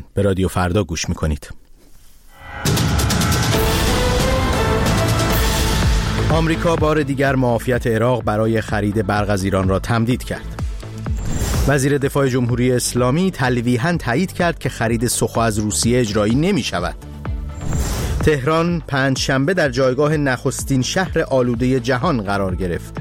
به رادیو فردا گوش میکنید. آمریکا بار دیگر معافیت عراق برای خرید برق از ایران را تمدید کرد. وزیر دفاع جمهوری اسلامی تلویحاً تایید کرد که خرید سخو از روسیه اجرایی نمی شود. تهران پنجشنبه در جایگاه نخستین شهر آلوده جهان قرار گرفت.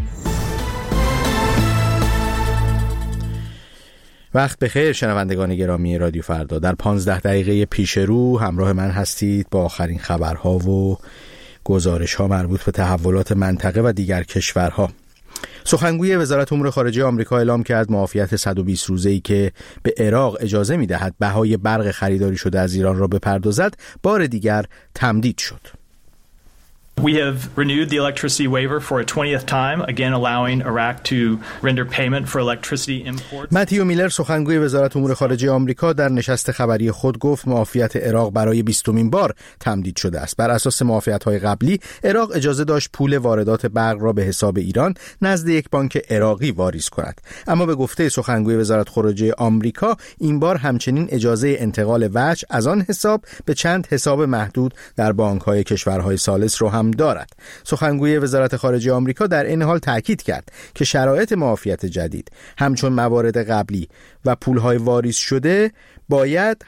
وقت بخیر شنوندگان گرامی رادیو فردا. در 15 دقیقه پیش رو همراه من هستید با آخرین خبرها و گزارش‌ها مربوط به تحولات منطقه و دیگر کشورها. سخنگوی وزارت امور خارجه آمریکا اعلام کرد معافیت 120 روزه‌ای که به عراق اجازه می‌دهد بهای برق خریداری شده از ایران را بپردازد بار دیگر تمدید شد. We have renewed the electricity waiver for a 20th time, again allowing Iraq to render payment for electricity imports. متیو میلر سخنگوی وزارت امور خارجه آمریکا در نشست خبری خود گفت معافیت عراق برای 20مین بار تمدید شده است. بر اساس معافیت‌های قبلی عراق اجازه داشت پول واردات برق را به حساب ایران نزد یک بانک عراقی واریز کند. اما به گفته سخنگوی وزارت خارجه آمریکا این بار همچنین اجازه انتقال وجه از آن حساب به چند حساب محدود در بانک‌های کشورهای ثالث را هم دارد. سخنگوی وزارت خارجه آمریکا در این حال تاکید کرد که شرایط معافیت جدید همچون موارد قبلی و پولهای واریز شده باید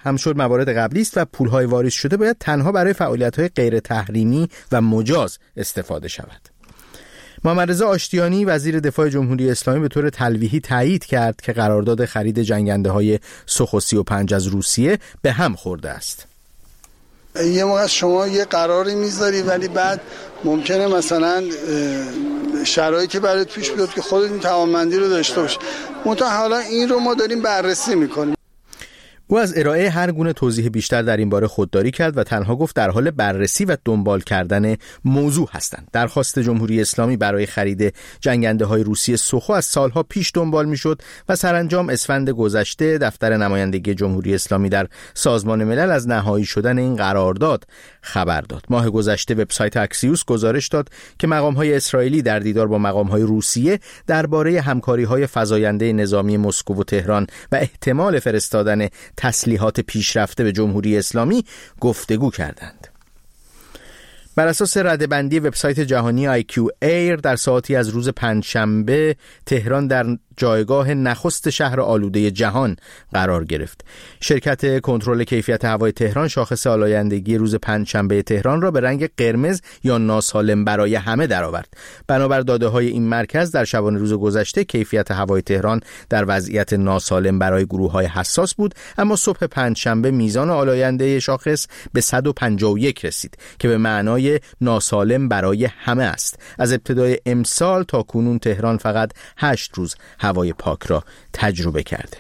تنها برای فعالیت‌های غیر تحریمی و مجاز استفاده شود. محمد رضا آشتیانی وزیر دفاع جمهوری اسلامی به طور تلویحی تایید کرد که قرارداد خرید جنگنده‌های سخو 35 از روسیه به هم خورده است. یه موقع شما یه قراری میذاری ولی بعد ممکنه مثلا شرایطی برات پیش بیاد که خودت این توانمندی رو داشته باشی. منتها حالا این رو ما داریم بررسی میکنیم. او از ارائه هر گونه توضیح بیشتر در این باره خودداری کرد و تنها گفت در حال بررسی و دنبال کردن موضوع هستند. درخواست جمهوری اسلامی برای خرید جنگنده‌های روسیه سخو از سالها پیش دنبال میشد و سرانجام اسفند گذشته دفتر نمایندگی جمهوری اسلامی در سازمان ملل از نهایی شدن این قرارداد خبر داد. ماه گذشته وبسایت اکسیوس گزارش داد که مقام‌های اسرائیلی در دیدار با مقام‌های روسیه درباره همکاری‌های فزاینده نظامی مسکو و تهران و احتمال فرستادن تسلیحات پیشرفته به جمهوری اسلامی گفتگو کردند. بر اساس ردبندی وبسایت جهانی IQ Air در ساعتی از روز پنجشنبه تهران در جایگاه نخست شهر آلوده جهان قرار گرفت. شرکت کنترل کیفیت هوای تهران شاخص آلایندگی روز پنجشنبه تهران را به رنگ قرمز یا ناسالم برای همه درآورد. بنابر داده‌های این مرکز در شبانه روز گذشته کیفیت هوای تهران در وضعیت ناسالم برای گروه‌های حساس بود، اما صبح پنجشنبه میزان آلاینده شاخص به 151 رسید که به معنای ناسالم برای همه است. از ابتدای امسال تا کنون تهران فقط 8 روز هوای پاک را تجربه کرده.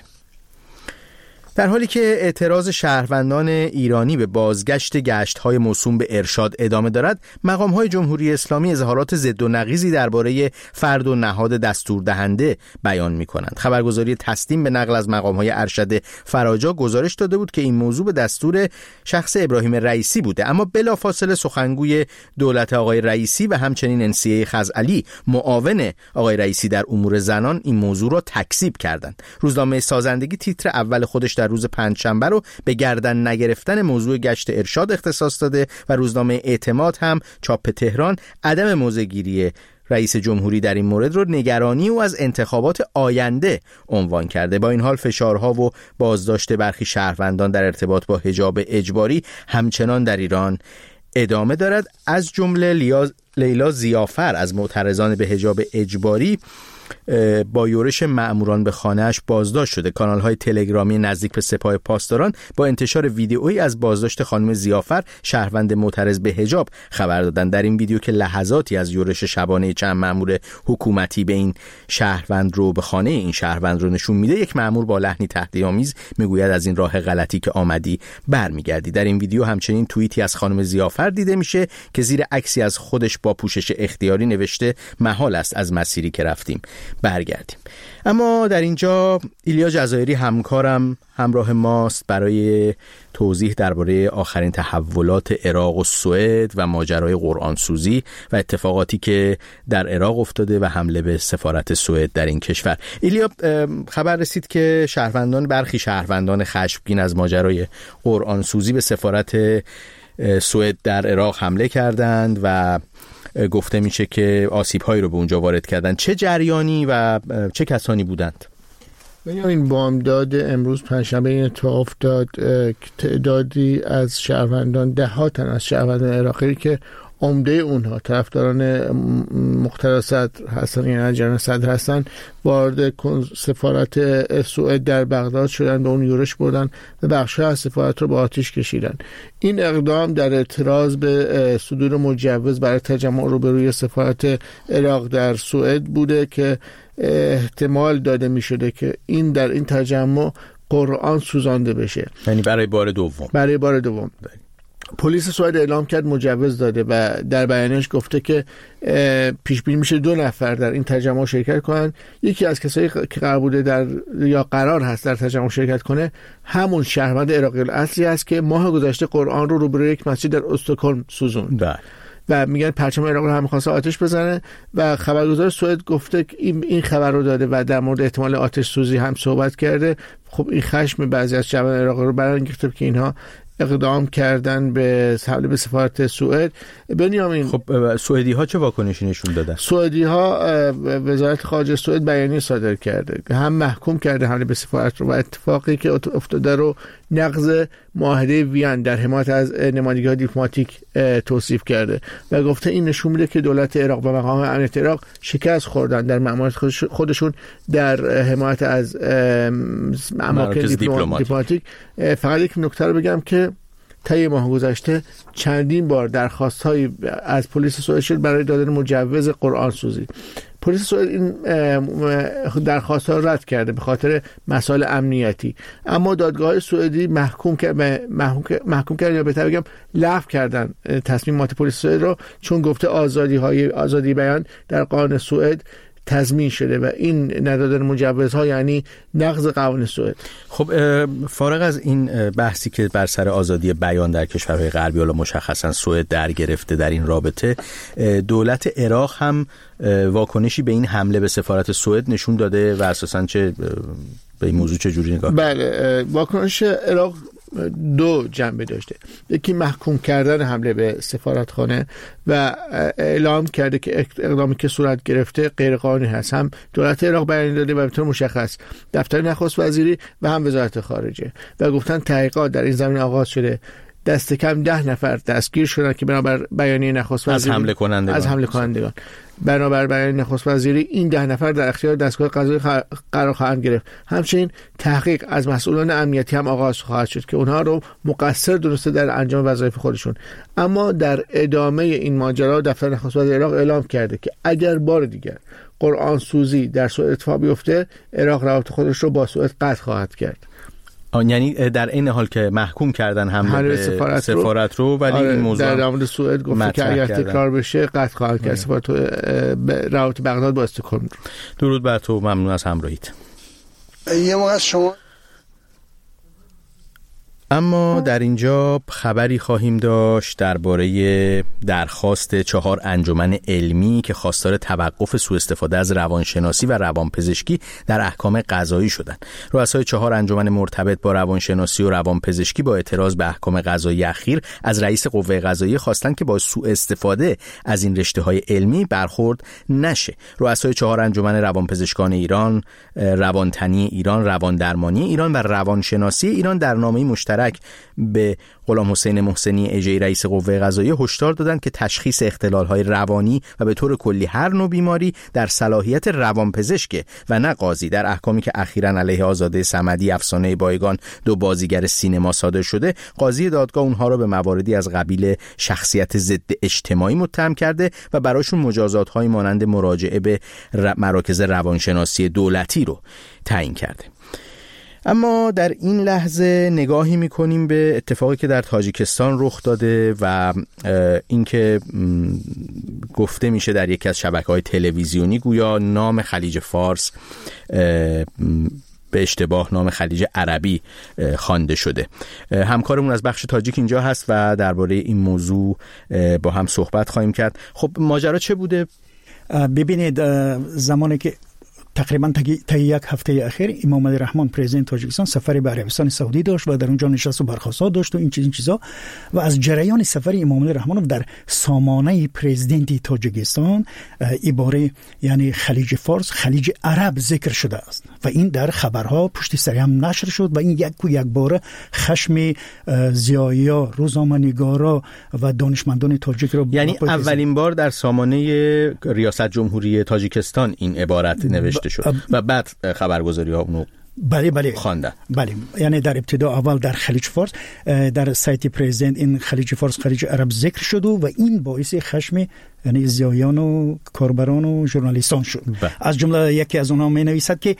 در حالی که اعتراض شهروندان ایرانی به بازگشت گشت‌های موسوم به ارشاد ادامه دارد، مقام‌های جمهوری اسلامی اظهارات ضد و نقیضی درباره فرد و نهاد دستوردهنده بیان می‌کنند. خبرگزاری تسنیم به نقل از مقام‌های ارشد فراجا گزارش داده بود که این موضوع به دستور شخص ابراهیم رئیسی بوده، اما بلافاصله سخنگوی دولت آقای رئیسی و همچنین NCA خزعلی معاون آقای رئیسی در امور زنان این موضوع را تکذیب کردند. روزنامه سازندگی تیتر اول خودش در روز پنجشنبه رو به گردن نگرفتن موضوع گشت ارشاد اختصاص داده و روزنامه اعتماد هم چاپ تهران عدم موضع‌گیری رئیس جمهوری در این مورد رو نگرانی و از انتخابات آینده عنوان کرده. با این حال فشارها و بازداشت برخی شهروندان در ارتباط با حجاب اجباری همچنان در ایران ادامه دارد. از جمله لیلا ضیافر از معترضان به حجاب اجباری با یورش مأموران به خانه‌اش بازداشت شده. کانال‌های تلگرامی نزدیک به سپاه پاسداران با انتشار ویدئویی از بازداشت خانم ضیافر شهروند معترض به حجاب خبر دادند. در این ویدیو که لحظاتی از یورش شبانه چند مأمور حکومتی به این شهروند رو به خانه این شهروند رو نشون میده، یک مأمور با لحنی تهدیدآمیز میگوید از این راه غلطی که آمدی برمیگردی. در این ویدیو همچنین توییتی از خانم ضیافر دیده میشه که زیر عکسی از خودش با پوشش اختیاری نوشته محال است از مسیری که رفتیم برگردیم. اما در اینجا ایلیا جزایری همکارم همراه ماست برای توضیح درباره آخرین تحولات عراق و سوئد و ماجرای قرآن سوزی و اتفاقاتی که در عراق افتاده و حمله به سفارت سوئد در این کشور. ایلیا، خبر رسید که برخی شهروندان خشمگین از ماجرای قرآن سوزی به سفارت سوئد در عراق حمله کردند و گفته میشه که آسیب‌هایی رو به اونجا وارد کردند. چه جریانی و چه کسانی بودند؟ این بامداد امروز پنجشنبه این اتفاق افتاد. تعدادی از شهروندان، دهات از شهروندان عراقی که عمده اونها طرفداران مقتدا صدر هستن، یعنی جنرال صدر هستن، وارد سفارت سوئد در بغداد شدن، به اون یورش بردن و بخش‌ها از سفارت رو با آتش کشیدن. این اقدام در اعتراض به صدور مجوز برای تجمع روبروی سفارت عراق در سوئد بوده که احتمال داده می شده که در این تجمع قرآن سوزانده بشه، یعنی برای بار دوم. پلیس سوئد اعلام کرد مجوز داده و در بیانیه‌اش گفته که پیش بینی میشه 2 نفر در این تجمع شرکت کنن. یکی از کسایی که قرار بوده یا قرار هست در تجمع شرکت کنه همون شهروند عراقی الاصلی است که ماه گذشته قرآن رو روبروی یک مسجد در استکهلم سوزوند و میگن پرچم عراق رو هم می‌خواسته آتش بزنه و خبرگزار سوئد گفته که این خبر رو داده و در مورد احتمال آتش سوزی هم صحبت کرده. خب این خشم بعضی از شهروندان عراق رو برانگیخته که اینها اقدام کردن به حمله به سفارت سوئد. بنیامین، خب سوئدی ها چه واکنشی نشون دادن؟ سوئدی ها، وزارت خارجه سوئد بیانیه صادر کرده، هم محکوم کرده حمله به سفارت رو و اتفاقی که افتاده رو نقض معاهده وین در حمایت از نمایندگی‌های دیپلماتیک توصیف کرده و گفته این نشون میده که دولت عراق و مقام امنیت عراق شکست خوردن در مأموریت خودشون در حمایت از اماکن دیپلماتیک. فقط یک نکته رو بگم که طی ماه گذشته چندین بار درخواست‌هایی از پلیس سوئد شد برای دادن مجوز قرآن سوزی. پلیس سوئد این درخواست‌ها را رد کرده به خاطر مسائل امنیتی، اما دادگاه سوئدی محکوم کرد یا بهتر بگم لغو کردن تصمیمات پلیس سوئد رو، چون گفته آزادی بیان در قانون سوئد تضمین شده و این ندادن مجوزها یعنی نقض قوانین سوئد. خب فارغ از این بحثی که بر سر آزادی بیان در کشورهای غربی حالا مشخصا سوئد در گرفته در این رابطه، دولت عراق هم واکنشی به این حمله به سفارت سوئد نشون داده و اساساً چه به این موضوع چه جوری نگاه؟ بله، واکنش عراق 2 جنبه داشته. یکی محکوم کردن حمله به سفارتخانه و اعلام کرده که اقدامی که صورت گرفته غیر قانونی هست. هم دولت عراق بیانیه داده و به طور مشخص دفتر نخست وزیری و هم وزارت خارجه و گفتن تحقیقات در این زمینه آغاز شده. دست کم 10 نفر دستگیر شدن که بنابر بیانیه نخست وزیری از حمله کنندگان. بنابر بیانیه نخست وزیری این 10 نفر در اختیار دستگاه قضایی قرار خواهند گرفت. همچنین تحقیق از مسئولان امنیتی هم آغاز خواهد شد که اونها رو مقصر دونسته در انجام وظایف خودشون. اما در ادامه این ماجرا دفتر نخست وزیر عراق اعلام کرده که اگر بار دیگر قرآن سوزی در سوئد اتفاق بیفته، عراق روابط خودش رو با سوئد قطع خواهد کرد. یعنی در این حال که محکوم کردن حمله به سفارت رو، ولی این موضوع در مورد سوئد گفته که اگر تکرار بشه قطع خواهد کرد سفارت روابط بغداد با استکهلم. درود بر تو، ممنون از همراهیت. یه موقع شما. اما در اینجا خبری خواهیم داشت درباره درخواست 4 انجمن علمی که خواستار توقف سوء استفاده از روانشناسی و روانپزشکی در احکام قضایی شدند. رؤسای 4 انجمن مرتبط با روانشناسی و روانپزشکی با اعتراض به احکام قضایی اخیر از رئیس قوه قضاییه خواستند که با سوء استفاده از این رشته‌های علمی برخورد نشه. رؤسای 4 انجمن روانپزشکان ایران، روانتنی ایران، رواندرمانی ایران و روانشناسی ایران در نامه‌ای مشترک به غلام حسین محسنی اژه‌ای رئیس قوه قضاییه هشدار دادند که تشخیص اختلال‌های روانی و به طور کلی هر نوع بیماری در صلاحیت روانپزشک و نه قاضی. در احکامی که اخیراً علیه آزاده صمدی، افسانه بایگان، 2 بازیگر سینما صادر شده، قاضی دادگاه اونها را به مواردی از قبیل شخصیت ضد اجتماعی متهم کرده و براشون مجازات‌های مانند مراجعه به مراکز روانشناسی دولتی رو تعیین کرده. اما در این لحظه نگاهی میکنیم به اتفاقی که در تاجیکستان رخ داده و اینکه گفته میشه در یکی از شبکه‌های تلویزیونی گویا نام خلیج فارس به اشتباه نام خلیج عربی خوانده شده. همکارمون از بخش تاجیک اینجا هست و درباره این موضوع با هم صحبت خواهیم کرد. خب ماجرا چه بوده؟ ببینید زمانی که تقریبا تا یک هفته اخیر امام علی رحمان پرزیدنت تاجیکستان سفری به عربستان سعودی داشت و در اونجا نشست و برخاست‌ها داشت و این چیزا و از جریان سفر امام علی رحمان در سامانه پرزیدنت تاجیکستان عباره یعنی خلیج فارس خلیج عرب ذکر شده است و این در خبرها پشت سر هم نشر شد و این یک بار خشم زیایا، روزنامه‌نگارا و دانشمندان تاجیک را یعنی اولین بار در سامانه ریاست جمهوری تاجیکستان این عبارت نوشته شد و بعد خبرگزاری‌ها اونو بله خواندن. بله یعنی در ابتدا اول در خلیج فارس در سایت پرزیدنت این خلیج فارس خلیج عرب ذکر شد و این باعث خشم یعنی زیایان و کاربران و ژورنالیستان شد. از جمله یکی از اونها می‌نویسد که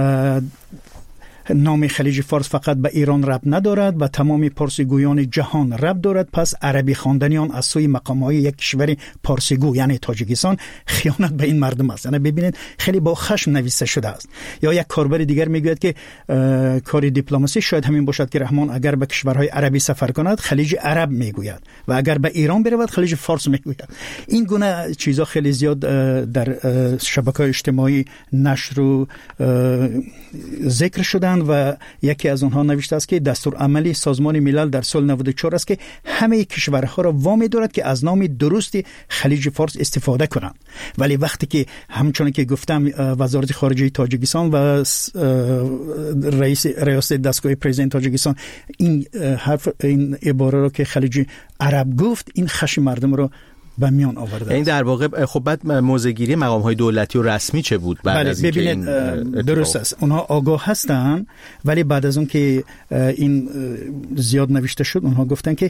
نام خلیج فارس فقط به ایران ربط ندارد و تمام پارسیگویان جهان ربط دارد، پس عربی خواندنیان از سوی مقام‌های یک کشور پارسیگو یعنی تاجیکستان خیانت به این مردم است. یعنی ببینید خیلی با خشم نوشته شده است. یا یک کاربر دیگر میگوید که کار دیپلماسی شاید همین باشد که رحمان اگر به کشورهای عربی سفر کند خلیج عرب میگوید و اگر به ایران برود خلیج فارس میگوید. این گونه چیزا خیلی زیاد در شبکه‌های اجتماعی نشر و ذکر شدن و یکی از اونها نوشته است که دستورالعملی سازمان ملل در سال 94 است که همه کشورها را وامی دارد که از نام درستی خلیج فارس استفاده کنند، ولی وقتی که همچون که گفتم وزارت خارجه تاجیکستان و رئیس دستگاه پرزیدنت تاجیکستان این عباره را که خلیج عرب گفت، این خشم مردم را به میان آورده. این در واقع خب بعد موضع‌گیری مقام‌های دولتی و رسمی چه بود بعد از اینکه این درست است اونها آگاه هستن، ولی بعد از اون که این زیاد نوشته شد اونها گفتن که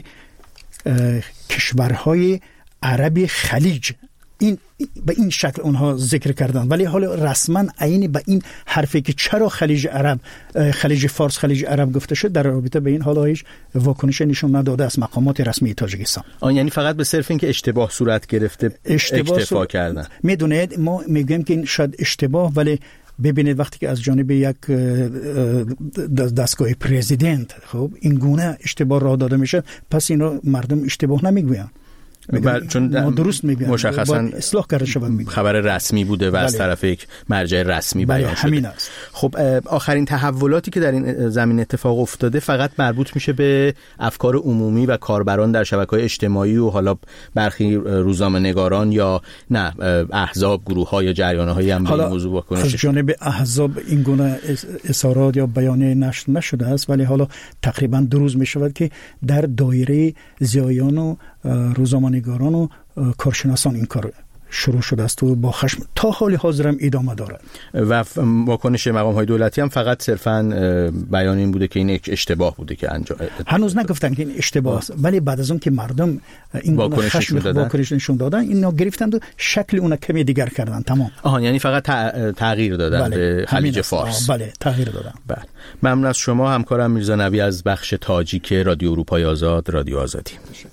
کشورهای عربی خلیج این به این شکل اونها ذکر کردن، ولی حالا رسما عین به این حرفی که چرا خلیج عرب خلیج فارس خلیج عرب گفته شد در رابطه به این حالا هیچ واکنش نشون نداده از مقامات رسمی تاجیکستان. یعنی فقط به صرف این که اشتباه صورت گرفته اکتفا کردن. میدونید ما میگیم که این شاید اشتباه، ولی ببینید وقتی که از جانب یک دستگاه پرزیدنت خب این گونه اشتباه راه داده میشه، پس این رو مردم اشتباه نمیگوین، چون درست میگن مشخصا اصلاح کرده شود میگن خبر رسمی بوده و از طرف یک مرجع رسمی بیان شده. همین است. خب آخرین تحولاتی که در این زمین اتفاق افتاده فقط مربوط میشه به افکار عمومی و کاربران در شبکه‌های اجتماعی و حالا برخی روزنامه‌نگاران یا نه احزاب، گروه‌ها یا جریان‌هایی هم به این موضوع واکنش از جانب احزاب این گونه اظهارات یا بیانیه نشر نشده است، ولی حالا تقریبا 2 روز میشود که در دایره زیایان و روزنامه‌نگاران و کارشناسان این کار شروع شده است و با خشم تا حال حاضر هم ادامه دارد و واکنش مقام‌های دولتی هم فقط صرفاً بیان این بوده که این یک اشتباه بوده که انجام هنوز نگفتن که این اشتباه است، ولی بعد از اون که مردم این واکنش نشون دادن اینا گرفتند و شکل اون کمی دیگر کردن. تمام. یعنی فقط تغییر دادن به خلیج فارس. بله تغییر دادن. بله. ممنون از شما همکارم میرزا نوی از بخش تاجیک رادیو اروپای آزاد، رادیو آزادی.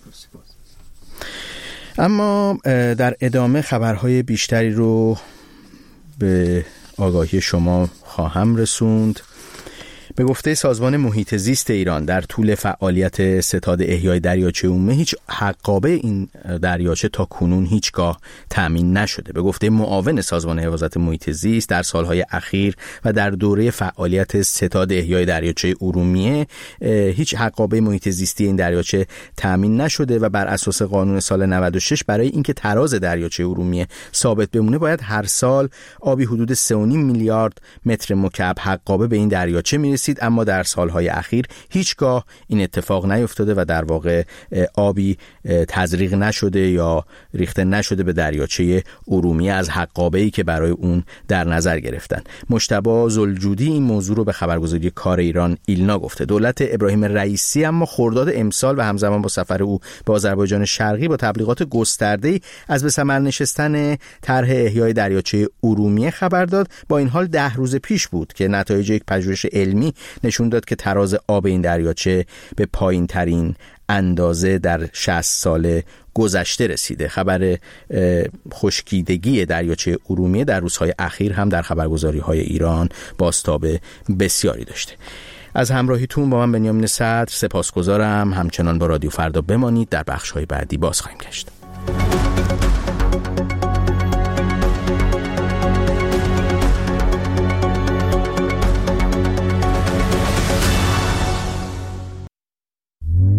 اما در ادامه خبرهای بیشتری رو به آگاهی شما خواهم رسوند. به گفته سازمان محیط زیست ایران در طول فعالیت ستاد احیای دریاچه اومه هیچ حقابه این دریاچه تا کنون هیچگاه تامین نشده. به گفته معاون سازمان حفاظت محیط زیست در سالهای اخیر و در دوره فعالیت ستاد احیای دریاچه ارومیه هیچ حقابه محیط زیستی این دریاچه تامین نشده و بر اساس قانون سال 96 برای اینکه تراز دریاچه ارومیه ثابت بمونه باید هر سال آبی حدود 3.5 میلیارد متر مکعب حقابه به این دریاچه میرسید، اما در سالهای اخیر هیچگاه این اتفاق نیفتاده و در واقع آبی تزریق نشده یا ریخته نشده به دریاچه ارومیه از حقابه‌ای که برای اون در نظر گرفتن. مجتبی زلجودی این موضوع رو به خبرگزاری کار ایران ایلنا گفته. دولت ابراهیم رئیسی اما خرداد امسال و همزمان با سفر او به آذربایجان شرقی با تبلیغات گسترده‌ای از به ثمر نشستن طرح احیای دریاچه ارومیه خبر داد. با این حال 10 روز پیش بود که نتایج یک پژوهش علمی ایرانی نشون داد که تراز آب این دریاچه به پایین ترین اندازه در 60 سال گذشته رسیده. خبر خشکیدگی دریاچه ارومیه در روزهای اخیر هم در خبرگزاری‌های ایران بازتاب بسیاری داشته. از همراهیتون با من بنیامین صدر سپاسگزارم. همچنان با رادیو فردا بمانید. در بخش‌های بعدی باز خواهیم گشت.